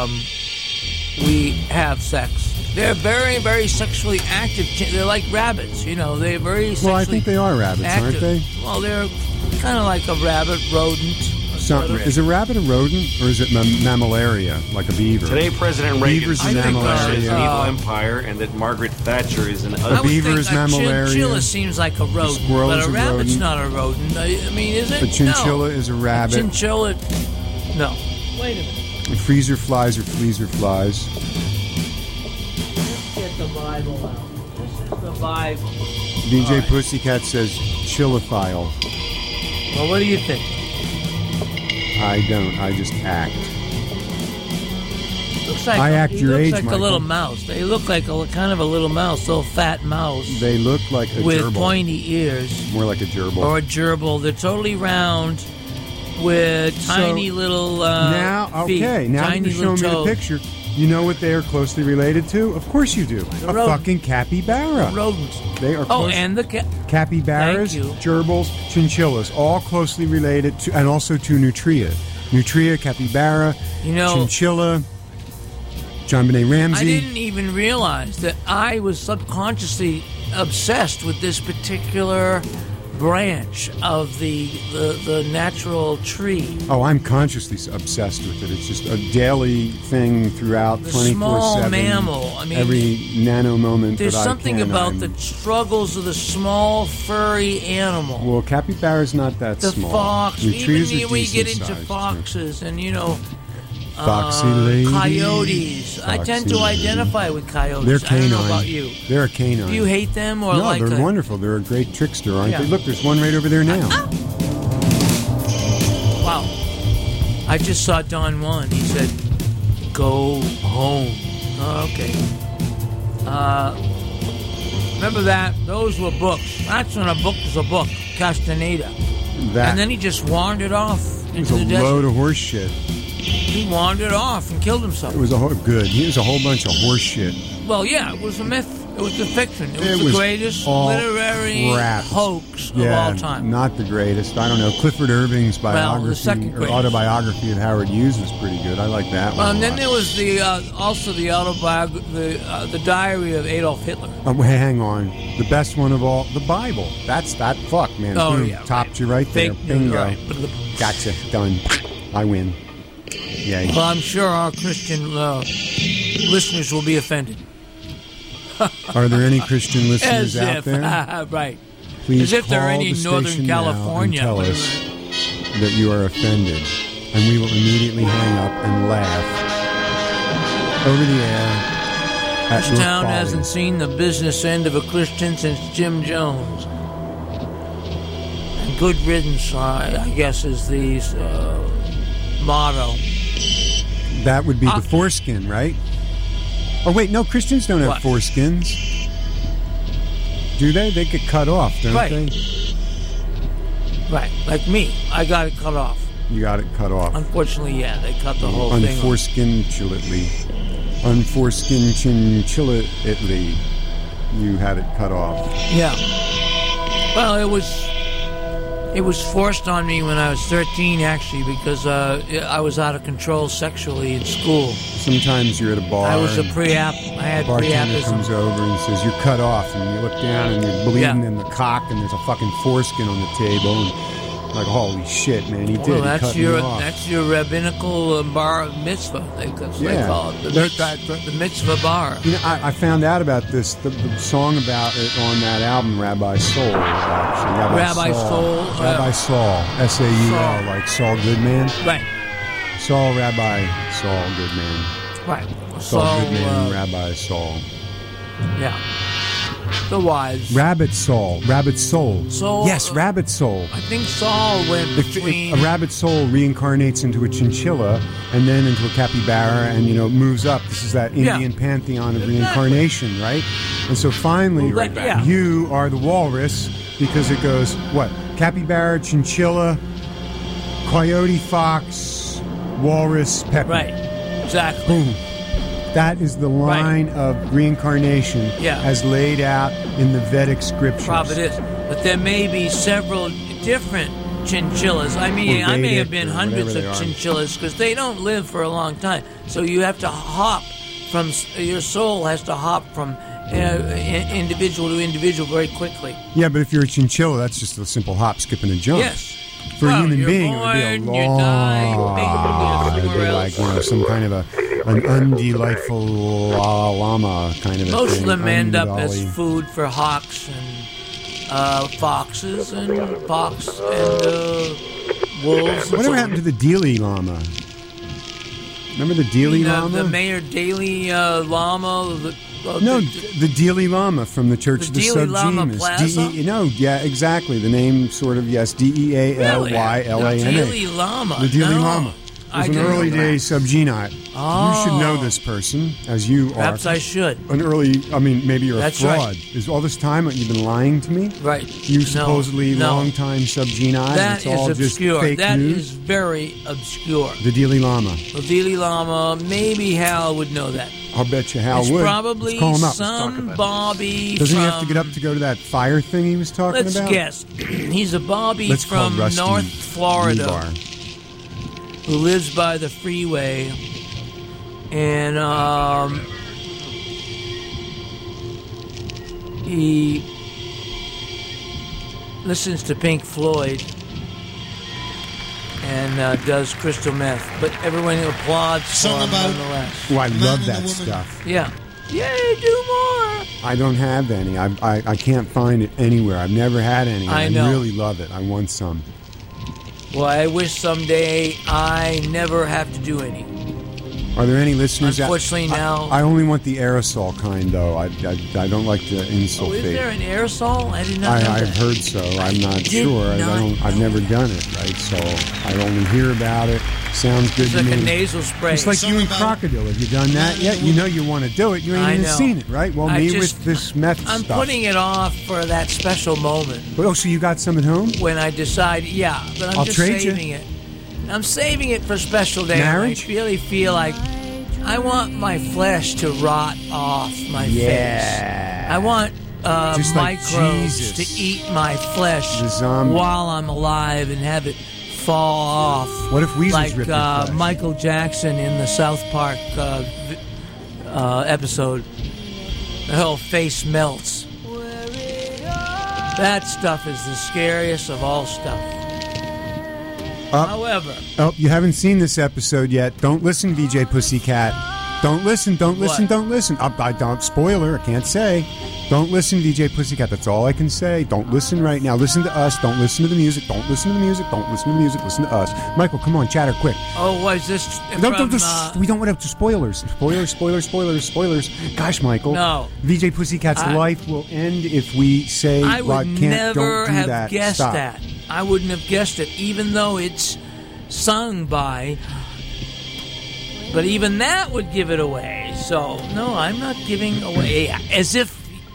we have sex. They're very, very sexually active. They're like rabbits, you know. They're very sexually Well, I think they are rabbits, active. aren't they? Well, they're kind of like a rabbit, rodent. Something. Is a rabbit a rodent or is it mammalia, like a beaver? Today, President Reagan Beavers said and Russia is an mammalia. evil empire and that Margaret Thatcher is an I ugly. would beaver think is a mammalia. chinchilla seems like a rodent, squirrel but is a a rabbit's rodent. not a rodent. I mean, is it? A chinchilla No. is a rabbit. Chinchilla, no. Wait a minute. Freezer flies are fleaser flies. Let's get the Bible out. This is the Bible. DJ All right. Pussycat says chillophile. Well, what do you think? I don't. I just act. Looks like I act he your looks age, like Michael. a little mouse. They look like a kind of a little mouse, little fat mouse They look like a with gerbil. pointy ears More like a gerbil. or a gerbil. They're totally round with tiny little now, feet, okay. Now that tiny you're showing me the little toes. picture, you know what they are closely related to? Of course you do. A rodent. fucking capybara. Rodents. They are Oh, close. and the Capybaras, Thank you. gerbils, chinchillas, all closely related to, and also to nutria. Nutria, capybara, You know- chinchilla, John Benet I Ramsey. didn't even realize that I was subconsciously obsessed with this particular branch of the natural tree. Oh, I'm consciously obsessed with it. It's just a daily thing throughout The 24/7. small mammal. I mean, every nano moment There's that something I can, about I'm- the struggles of the small furry animal. Well, capybara's not that The small. fox, Nutria's even a when you get decent into size, foxes and, you know, Foxy ladies. coyotes. I tend to Foxy identify with coyotes. They're I don't canine. know about you. They're a canine. Do you hate them or no, like they're a- wonderful. They're a great trickster, aren't Yeah. they? Look, there's one right over there now. Wow. I just saw Don Juan. He said, go home. Oh, okay. Remember that? Those were books. That's when a book was a book. Castaneda. That And then he just wandered off was into a the desert. load of horse shit. He wandered off and killed himself. It was good. He was a whole bunch of horse shit. Well, yeah, it was a myth. It was a fiction. It was It the was greatest all literary crap. hoax of Yeah, all time. not the greatest. I don't know. Clifford Irving's the biography second or greatest. autobiography of Howard Hughes was pretty good. I like that one. And a then lot. there was the also the autobiography, the diary of Adolf Hitler. Hang on. The best one of all, the Bible. That's that fuck, man. Oh, Boom, yeah, topped right. you right there. Fake news, Bingo. right. Gotcha. Done. I win. Yay. Well, I'm sure our Christian listeners will be offended. Are there any Christian listeners As out if, there? right. Please As if they're call any the Northern station now California. and tell us that you are offended, and we will immediately hang up and laugh over the air at This your town folly. hasn't seen the business end of a Christian since Jim Jones. And good riddance, I guess, is the motto. That would be the foreskin, right? Oh wait, no, Christians don't have What? foreskins. Do they? They get cut off, don't Right. they? Right, like me. I got it cut off. You got it cut off. Unfortunately, yeah, they cut the whole thing off. Unforeskin-chillately. You had it cut off. Yeah. Well, it was forced on me when I was 13, actually, because I was out of control sexually in school. Sometimes you're at a bar. I was a and pre-app. I had bartender pre-appism. comes over and says, "You're cut off," and you look down and you're bleeding Yeah. in the cock, and there's a fucking foreskin on the table, and like, holy shit, man, he did. Well, He that's cut me your off. that's your rabbinical bar mitzvah. That's what they Yeah. call it. The mitzvah bar. You know, I found out about this, the song about it on that album, Rabbi Soul. Actually, Rabbi Soul, Rabbi Saul, S-A-U-L, Saul. like Saul Goodman. Right. Saul, Rabbi Saul Goodman. Right. Saul So, Goodman, Rabbi Saul. yeah. The wives. Rabbit Soul. Rabbit Soul. Soul, Yes, Rabbit Soul. I think Saul went If between. a rabbit soul reincarnates into a chinchilla and then into a capybara and, moves up. This is that Yeah. Indian pantheon of reincarnation, right? And so finally, Well, yeah. you are the walrus because it goes, what? capybara, chinchilla, coyote, fox, walrus, pepper. Right. Exactly. Boom. That is the line of reincarnation as laid out in the Vedic scriptures. Probably it is. But there may be several different chinchillas. I mean, I may have been hundreds of chinchillas because they don't live for a long time. So you have to hop from, your soul has to hop from individual to individual very quickly. Yeah, but if you're a chinchilla, that's just a simple hop, skip, and a jump. Yes. For a human being, born, it would be a you long... die, It would be like, some kind of an undelightful llama kind of a Most thing. of them end up Undolly. as food for hawks and foxes and wolves. And Whatever happened to the Dealey llama? Remember the Dealey llama? The Mayor Daley llama. The Dealey Lama from the Church of the Dealey Lama Subgenius. Plaza? Exactly. The name sort of, Dealyllama. The Dealey Llama. The Dealey No. Lama. It was I an didn't early know day that. subgenite. Oh. You should know this person, as you Perhaps are. I should. An early, maybe you're That's a fraud. right. Is all this time you've been lying to me? Right. You No, supposedly no. long-time subgenite. That It's all is just obscure. fake That news? is very obscure. The Dealey Lama. The Dealey Llama, maybe Hal would know that. I'll bet you Hal It's would. probably Let's call him up. some Bobby Doesn't from... he have to get up to go to that fire thing he was talking Let's about? guess. He's a Bobby Let's call from Rusty North Florida Rebar. who lives by the freeway, and he listens to Pink Floyd and does crystal meth, but everyone applauds for him nonetheless. Oh, I love that stuff. Yeah. Yay, do more! I don't have any. I can't find it anywhere. I've never had any. I know. Really love it. I want some. Well, I wish someday I never have to do any. Are there any listeners? Unfortunately, now... I only want the aerosol kind, though. I don't like the insulfate. Oh, is there an aerosol? I did not know I've that. heard so. I'm not did sure. not I've never done it, right? So I only hear about it. Sounds good It's to like me. a nasal spray. It's like you and Crocodile. Have you done that yet? You know you want to do it. You ain't I even know. seen it, right? Well, me with this meth I'm stuff. putting it off for that special moment Oh, so you got some at home? when I decide, but I'm I'll just trade you. saving it. I'm saving it for special day. Marriage? I really feel like I want my flesh to rot off my face. I want Just like microbes Jesus. to eat my flesh The zombie. while I'm alive and have it fall off. What if Weasels like ripped your flesh? Michael Jackson in the South Park episode? The whole face melts. That stuff is the scariest of all stuff. However, you haven't seen this episode yet. Don't listen, VJ Pussycat. Don't listen. Don't listen. What? Don't listen. I don't. Spoiler. I can't say. Don't listen, VJ Pussycat. That's all I can say. Don't listen right now. Listen to us. Don't listen to the music. Don't listen to the music. Don't listen to the music. Listen to us. Michael, come on, chatter quick. oh, was this Don't from, just, we don't want to spoilers. Spoilers. Gosh, Michael. No. VJ Pussycat's life will end if we say I would can't. never Don't do have that. guessed Stop. that. I wouldn't have guessed it, even though it's sung by. But even that would give it away. So, no, I'm not giving away. As if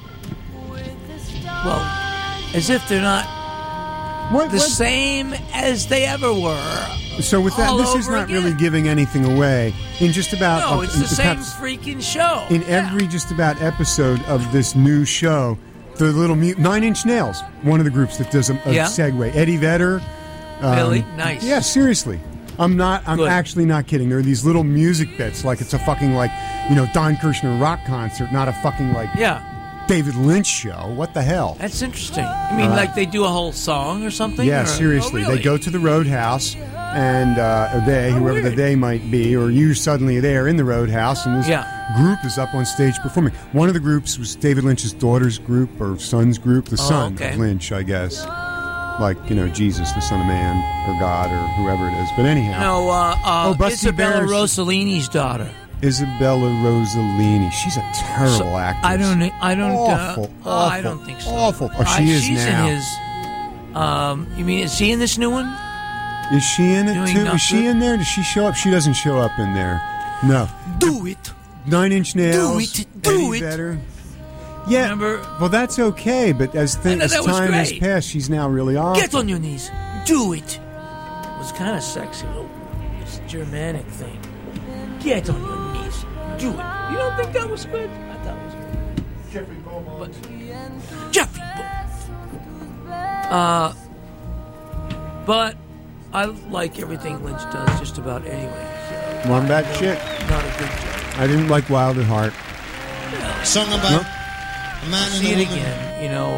they're not the same as they ever were. So with that, all this is over not again. really giving anything away. In just about No, it's the same perhaps freaking show. in every just about episode of this new show, the little 9 Inch Nails, one of the groups that does a Yeah. segue. Eddie Vedder. Really? Nice. Yeah, seriously. I'm Good. actually not kidding. There are these little music bits, like it's a fucking Don Kirshner rock concert, not a fucking Yeah, David Lynch show. What the hell? that's interesting. I mean, like they do a whole song or something? Yeah, or- seriously. Oh, really? They go to the Roadhouse, and whoever the weird. they might be, or you suddenly there in the Roadhouse, and this group is up on stage performing. One of the groups was David Lynch's daughter's group or son's group, the son okay. of Lynch, I guess. Like, Jesus, the Son of Man, or God, or whoever it is. But anyhow. No, Busty Isabella Bears. Rossellini's daughter. Isabella Rossellini. She's a terrible actress. I don't. Awful, I awful, don't think so. awful. Oh, she is she's now. in his. You mean is she in this new one? Is she in it Doing too? Is she nothing? in there? Does she show up? She doesn't show up in there. No. Do it. 9 Inch Nails. Do it. Do Eddie it. Vedder. Yeah. Remember? Well, that's okay, but as I know, that was time has great. passed, she's now really awesome. Get on your knees. Do it. It was kind of sexy, little this Germanic thing. Get on your knees. Do it. You don't think that was good? I thought it was good. Jeffrey Beaumont. Jeffrey Beaumont. But I like everything Lynch does just about anyway. So Wombat shit. not a good job. I didn't like Wild at Heart. Song about a man See and it a woman. again, you know.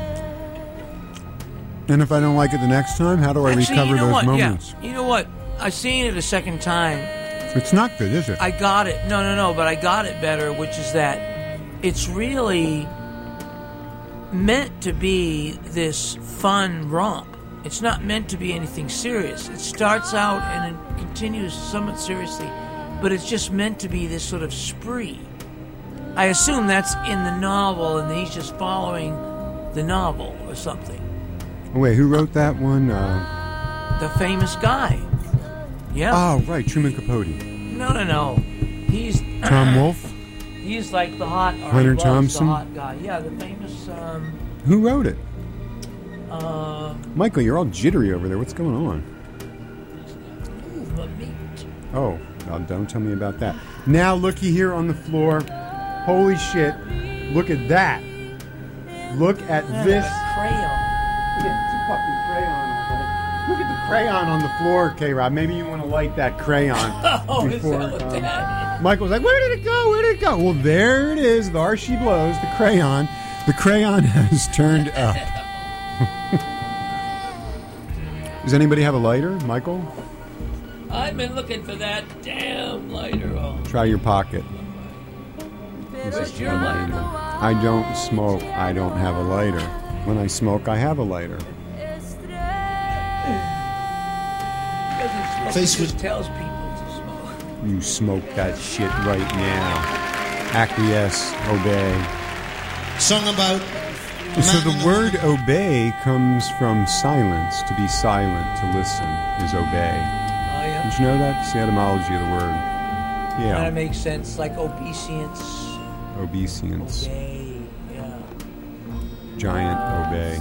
And if I don't like it the next time, how do I Actually, recover you know those what? moments? Yeah, you know what? I seen it a second time. It's not good, is it? I got it. No, but I got it better, which is that it's really meant to be this fun romp. It's not meant to be anything serious. It starts out and it continues somewhat seriously, but it's just meant to be this sort of spree. I assume that's in the novel, and he's just following the novel or something. Wait, who wrote that one? The famous guy. Yeah. Oh, right, Truman Capote. No. He's Tom Wolfe? he's like the hot. or Leonard he was Thompson? The hot guy. Yeah, the famous. Who wrote it? Michael, you're all jittery over there. What's going on? The meat. Oh, don't tell me about that. Now, looky here on the floor. Holy shit. Look at that. Look at this. Crayon. Look at this fucking crayon. Look at the crayon on the floor, K-Rob. Maybe you want to light that crayon. Oh, is before, that what that is? Michael's like, where did it go? Where did it go? Well, there it is. There she blows. The crayon. The crayon has turned up. Does anybody have a lighter, Michael? I've been looking for that damn lighter. Oh, Try your pocket. where's your lighter? I don't smoke. I don't have a lighter. When I smoke, I have a lighter. Face with- Just tells people to smoke. You smoke that shit right now. Acquiesce, obey. Song about a So man the and a word woman. obey comes from silence. To be silent, to listen, is obey. Oh, yeah. Did you know that? It's the etymology of the word. Kind Yeah. of makes sense, like obeisance. Obeisance. Obey. Yeah. Giant obey.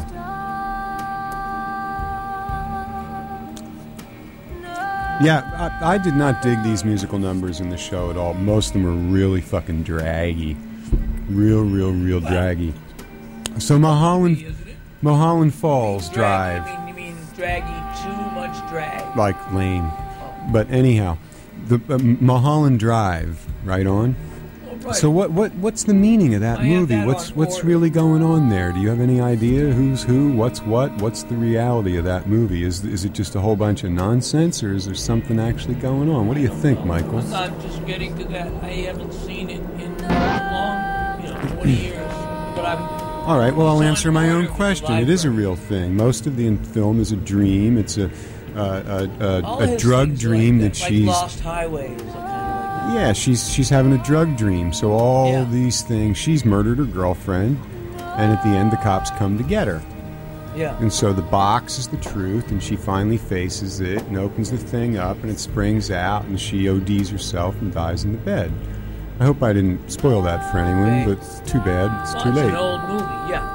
Yeah, I did not dig these musical numbers in the show at all. Most of them are really fucking draggy. Real draggy. So Mulholland Falls Drive. You mean draggy, too much drag. Like lame. But anyhow, the Mulholland Drive, right on. Right. So what's the meaning of that I have movie? that What's on order. really going on there? Do you have any idea who's who? What's what? What's the reality of that movie? Is it just a whole bunch of nonsense, or is there something actually going on? What do you think, Michael? I'm just getting to that. I haven't seen it in a long, 20 years. But I'm. All right. Well, I'll It's on answer my own order from the question. It is a library. real thing. Most of the film is a dream. It's a All his drug things dream like that like she's. Lost Highways. Kind of like that. Yeah, she's having a drug dream. So all Yeah. these things, she's murdered her girlfriend, and at the end, the cops come to get her. Yeah. And so the box is the truth, and she finally faces it and opens the thing up, and it springs out, and she ODs herself and dies in the bed. I hope I didn't spoil that for anyone, but it's too bad. It's Well, too it's late. an old movie, yeah.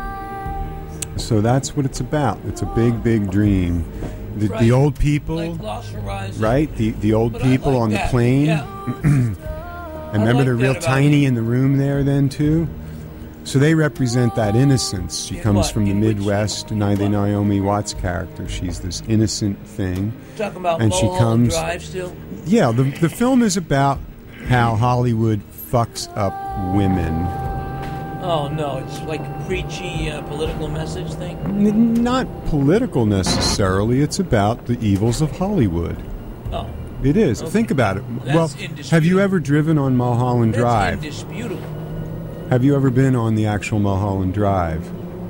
So that's what it's about. It's a big dream. The Right. old people, Like Lost Horizon. right? The old But I people like on that. the plane. Yeah. And remember, like they're that real about tiny it. in the room there then, too? So they represent that innocence. She In comes what? from the In which- Midwest. in what? Naomi Watts' character. She's this innocent thing. Talking about And she Mulholland comes- Drive still. Yeah, the film is about how Hollywood fucks up women. Oh no, it's like a preachy political message thing. Not political necessarily. It's about the evils of Hollywood. Oh, It is. Okay. Think about it. That's well, have you indisputable. ever driven on Mulholland that's Drive? indisputable. Have you ever been on the actual Mulholland Drive?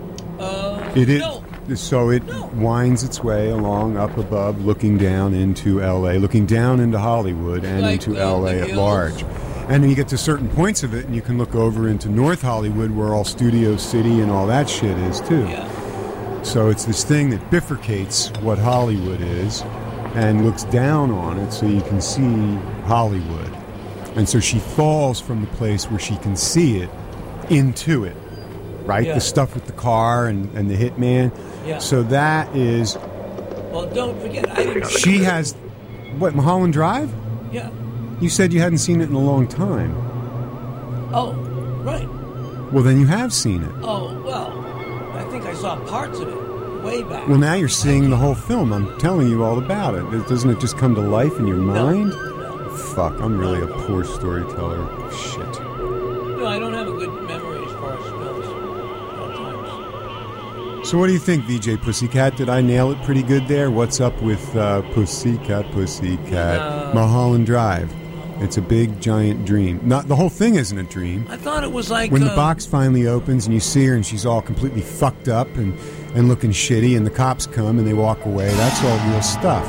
It is. No. So it No. winds its way along up above, looking down into L.A., looking down into Hollywood and Like into the L.A. at hills? large. And then you get to certain points of it, and you can look over into North Hollywood, where all Studio City and all that shit is too. Yeah. So it's this thing that bifurcates what Hollywood is and looks down on it so you can see Hollywood. And so she falls from the place where she can see it into it, right? Yeah. The stuff with the car and the hitman. Yeah. So that is... Well, don't forget, I didn't see She it. has... What, Mulholland Drive? Yeah. You said you hadn't seen it in a long time. Oh, right. Well, then you have seen it. Oh, well, I think I saw parts of it way back. Well, now you're seeing the whole film. I'm telling you all about it. Doesn't it just come to life in your mind? No. Fuck, I'm really a poor storyteller. Shit. No, I don't have a good memory as far as smells at times. So what do you think, VJ Pussycat? Did I nail it pretty good there? What's up with Pussycat, Mulholland Drive? It's a big, giant dream. Not the whole thing isn't a dream. I thought it was like... When the box finally opens and you see her and she's all completely fucked up and looking shitty and the cops come and they walk away, that's all real stuff.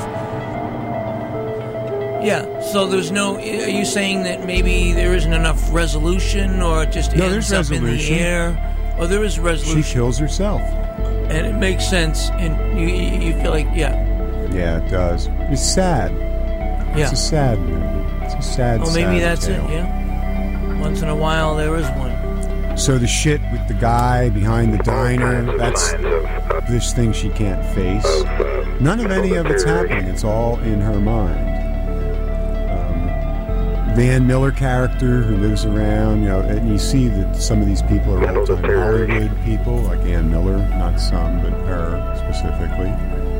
Yeah, so there's no... Are you saying that maybe there isn't enough resolution or it just ends up in the air? Oh, there is resolution. She kills herself. And it makes sense and you feel like, yeah. Yeah, it does. It's sad. Yeah. It's a sad movie. It's a sad, Oh, maybe sad that's tale. it, yeah. Once in a while there is one. So the shit with the guy behind the diner, that's this thing she can't face. None of any of it's happening. It's all in her mind. Van Miller character who lives around, and you see that some of these people are old-time Hollywood people, like Ann Miller, not some, but her specifically.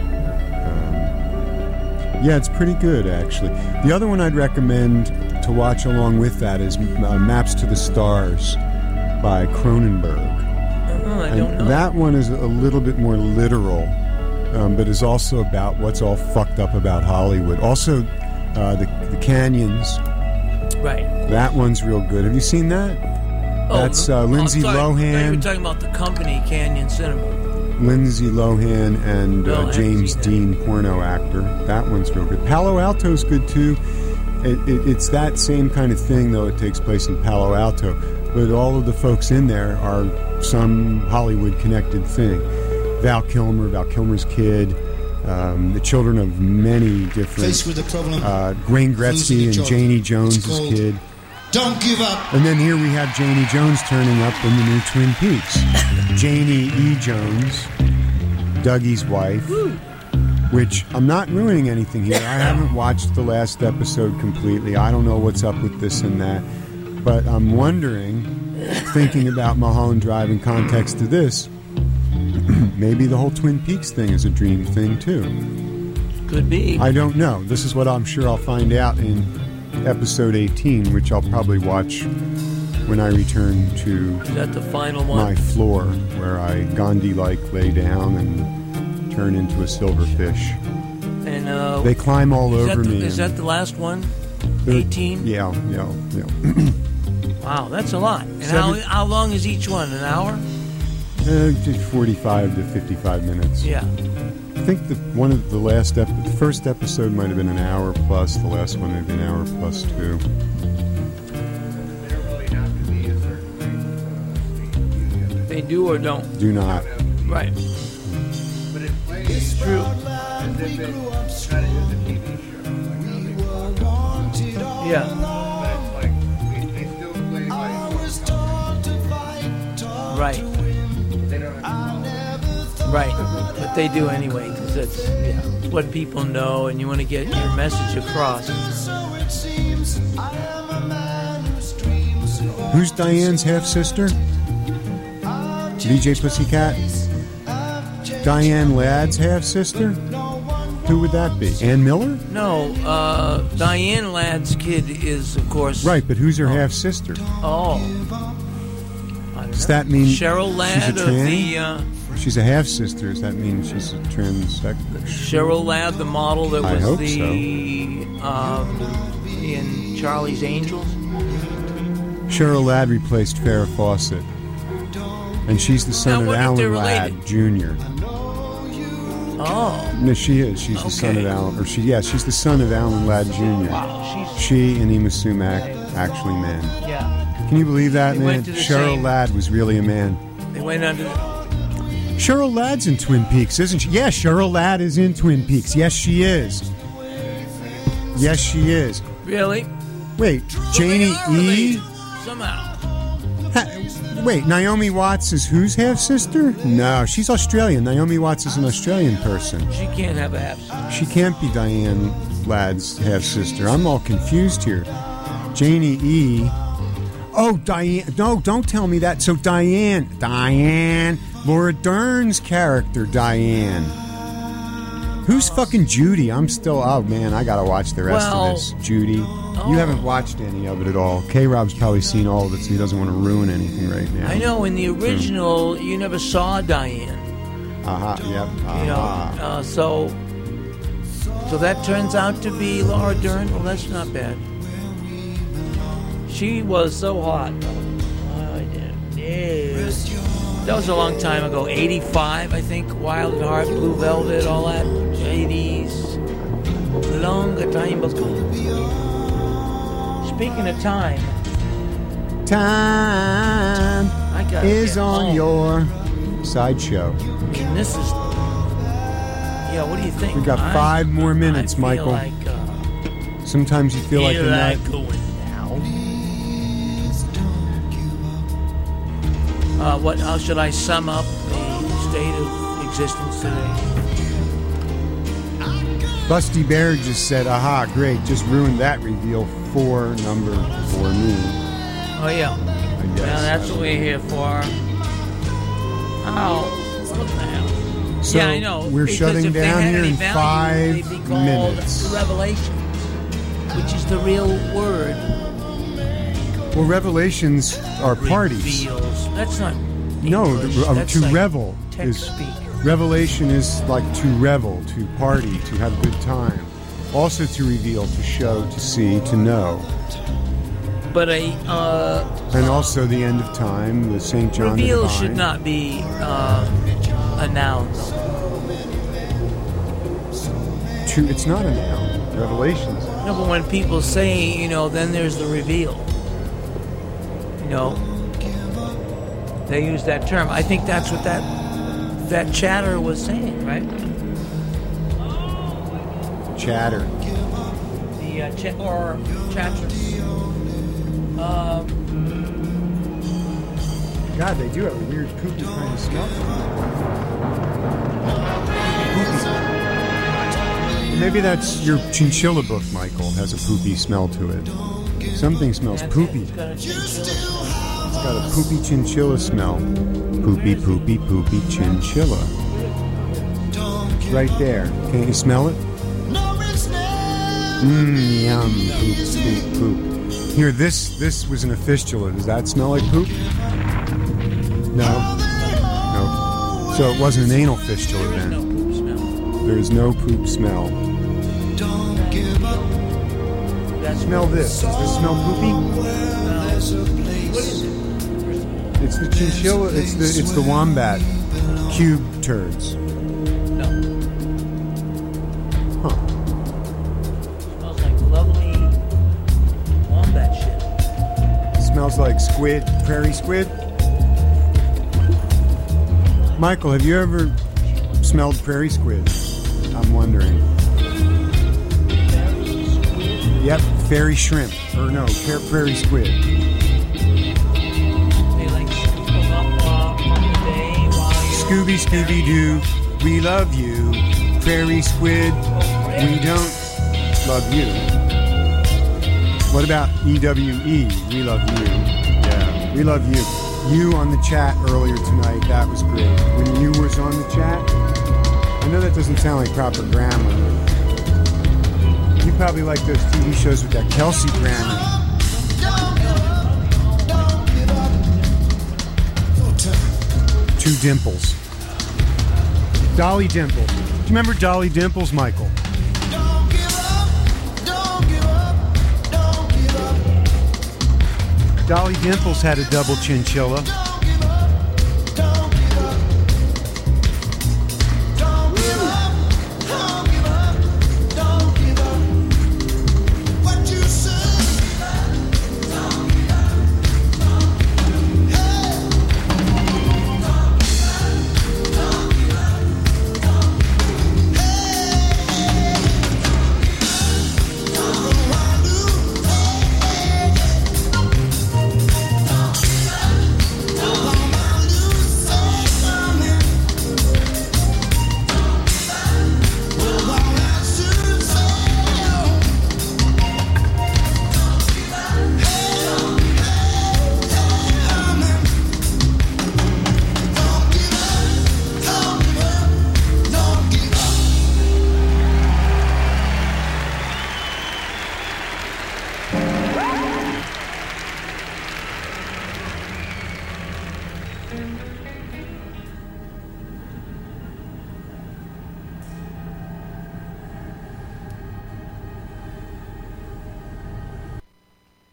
Yeah, it's pretty good, actually. The other one I'd recommend to watch along with that is Maps to the Stars by Cronenberg. Oh, I don't know. That one is a little bit more literal, but is also about what's all fucked up about Hollywood. Also, the Canyons. Right. That one's real good. Have you seen that? That's Lindsay Lohan. You were talking about the company, Canyon Cinema. Lindsay Lohan and James Dean, porno actor. That one's real good. Palo Alto's good too. It's that same kind of thing, though. It takes place in Palo Alto, but all of the folks in there are some Hollywood-connected thing. Val Kilmer's kid, the children of many different. Faced with the problem. Wayne Gretzky and Janie Jones' kid. Don't give up. And then here we have Janie Jones turning up in the new Twin Peaks. Janie E. Jones, Dougie's wife, which I'm not ruining anything here. I haven't watched the last episode completely. I don't know what's up with this and that. But I'm wondering, thinking about Mulholland Drive in context to this, maybe the whole Twin Peaks thing is a dream thing too. Could be. I don't know. This is what I'm sure I'll find out in episode 18, which I'll probably watch when I return to Is that the final one? my floor, where I Gandhi-like lay down and turn into a silverfish. And they climb all over me. Is that the last one? 18? Yeah. Wow, that's a lot. And how long is each one? An hour? Just 45 to 55 minutes. Yeah. I think the first episode might have been an hour plus. The last one might have been an hour plus too. They do or don't? Do not. Right. It's true. Yeah. Right. Right. But they do anyway, because it's what people know, and you want to get your message across. Who's Diane's half-sister? VJ Pussycat? Diane Ladd's half-sister? Who would that be? Ann Miller? No, Diane Ladd's kid is, of course... Right, but who's her half-sister? Oh. Does that mean Cheryl Ladd she's a of tranny? She's a half-sister. Does that mean she's a transsexual? Cheryl Ladd, the model that I was hope in Charlie's Angels? Cheryl Ladd replaced Farrah Fawcett. And she's the son of Alan Ladd, Jr. Oh. No, she is. She's the son of Alan... she's the son of Alan Ladd, Jr. Wow, she and Uma Sumac actually men. Yeah. Can you believe that, They man? went to the Cheryl same- Ladd was really a man. They went under the... Cheryl Ladd's in Twin Peaks, isn't she? Yeah, Cheryl Ladd is in Twin Peaks. Yes, she is. Yes, she is. Really? Wait, So Janie they are E? related, somehow. Wait, Naomi Watts is whose half-sister? No, she's Australian. Naomi Watts is an Australian person. She can't have a half-sister. She can't be Diane Ladd's half-sister. I'm all confused here. Janie E. Oh, Diane. No, don't tell me that. So Diane. Laura Dern's character, Diane. Who's fucking Judy? I'm still... Oh, man, I gotta watch the rest of this. Judy. You haven't watched any of it at all. K-Rob's probably seen all of it, so he doesn't want to ruin anything right now. I know, in the original, you never saw Diane. Yep. You know, so that turns out to be Laura Dern. Well, that's not bad. She was so hot. That was a long time ago. 85, I think. Wild at Heart, Blue Velvet, all that. 80s. Long time ago. Speaking of time. Time is on your sideshow. And this is... Yeah, what do you think? We've got 5 more minutes, Michael. Like, sometimes you feel like you're not... going now. How should I sum up the state of existence today? Busty Bear just said, aha, great, just ruined that reveal number for me. Oh, yeah. I guess. Well, that's what we're here for. Oh, what the hell? So yeah, I know. We're shutting down here in 5 they'd be called minutes. Revelations, which is the real word. Well, revelations are parties. Reveals. That's not English. No, That's to like revel tech is speak. revelation is like to revel, to party, to have a good time. Also to reveal, to show, to see, to know. But and also the end of time, the St. John the reveal Divine. should not be a noun. It's not a noun. Revelations. No, but when people say, then there's the reveal. They use that term. I think that's what that chatter was saying, right? Chatter. The or chatters. God, they do have a weird poopy kind of smell. Maybe that's your chinchilla book, Michael. Has a poopy smell to it. Something smells poopy. It's got a chinchilla. It's got a poopy chinchilla smell. Poopy, poopy, poopy chinchilla. Right there. Can't you smell it? Yum. Poop, poop, poop. Here, this was in a fistula. Does that smell like poop? No. So it wasn't an anal fistula then. No poop smell. There is no poop smell. Smell this. Does this smell poopy? What is it? It's the chinchilla. It's the wombat cube turds. No. Huh. Smells like lovely wombat shit. Smells like squid, prairie squid. Michael, have you ever smelled prairie squid? I'm wondering. Yep, fairy shrimp. Or no, prairie squid. They like scoop them up on the day while you're... Scooby-Doo, we love you. Prairie squid, we don't love you. What about EWE? We love you. Yeah, we love you. You on the chat earlier tonight, that was great. When you was on the chat, I know that doesn't sound like proper grammar. You probably like those TV shows with that Kelsey Grammer. Two Dimples. Dolly Dimples. Do you remember Dolly Dimples, Michael? Dolly Dimples had a double chinchilla.